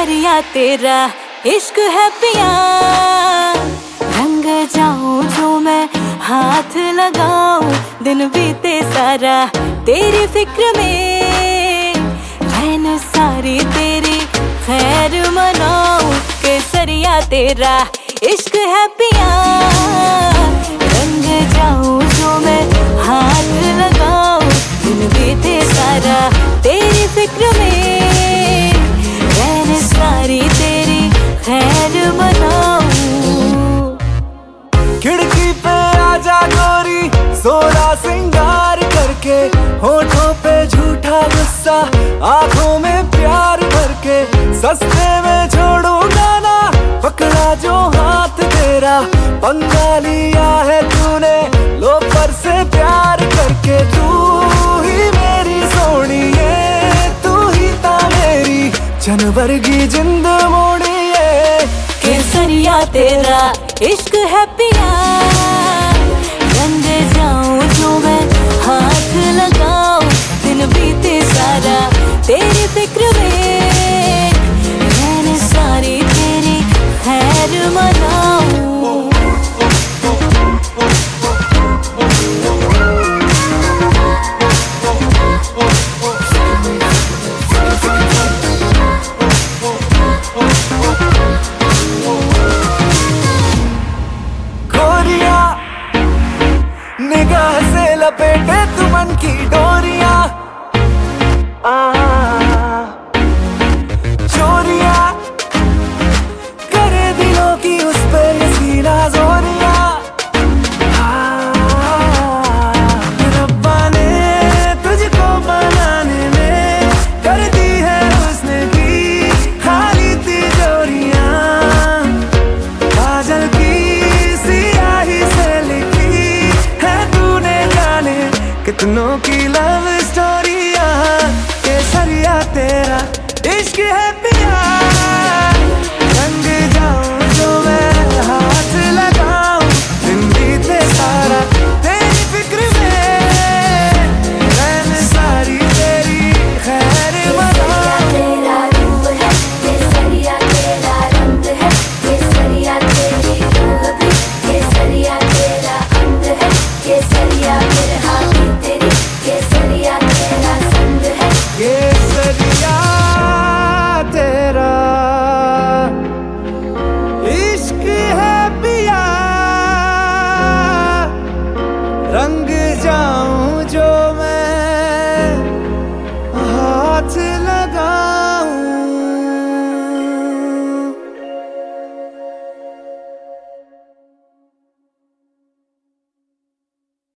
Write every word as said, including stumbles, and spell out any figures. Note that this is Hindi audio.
केसरिया तेरा इश्क है पिया, रंग जाऊं जो मैं हाथ लगाऊं, दिन बीते सारा तेरी फिक्र में, रहन सारी तेरी खैर मनाऊं। केसरिया तेरा इश्क है पिया, रंग जाऊं जो मैं हाथ लगाऊं, दिन बीते सारा तेरी फिक्र में, रहन सारी तेरी खैर मनाऊं। खिड़की पे आजा गोरी सोलह सिंगार करके, होठों पे झूठा गुस्सा आंखों में प्यार भर के, सस्ते में छोड़ूंगा ना पकड़ा जो हाथ तेरा, पंगा लिया है तूने लोफर से प्यार करके। तू ही मेरी सोनिए, तू ही ता मेरी जनवर की जिंद मोड़िए। केसरिया तेरा इश्क है पिया, रंग जाऊं जो मैं हाथ लगाऊं, दिन बीते सारा तेरी फिक्र में, रहन सारी तेरी खैर मनाऊं। निगाह से लपेटे तू मन की डोरियां, चोरियां करे दिलों की उस पे सीना जोरियां। रब्बा ने तुझको बनाने में कर दी है उसने की खाली तिजोरियां, काजल की सियाही से लिखी है तूने जाने कितनों की